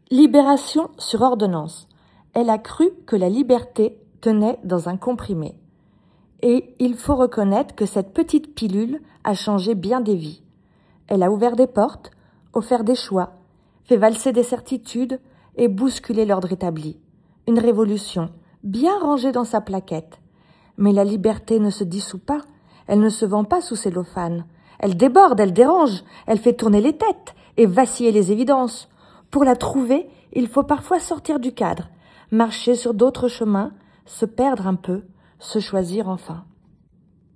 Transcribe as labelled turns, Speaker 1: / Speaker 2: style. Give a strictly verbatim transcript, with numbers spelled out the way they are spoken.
Speaker 1: Libération sur ordonnance. Elle a cru que la liberté tenait dans un comprimé. Et il faut reconnaître que cette petite pilule a changé bien des vies. Elle a ouvert des portes, offert des choix, fait valser des certitudes et bousculé l'ordre établi. Une révolution, bien rangée dans sa plaquette. Mais la liberté ne se dissout pas, elle ne se vend pas sous cellophane. Elle déborde, elle dérange, elle fait tourner les têtes et vaciller les évidences. Pour la trouver, il faut parfois sortir du cadre, marcher sur d'autres chemins, se perdre un peu, se choisir enfin.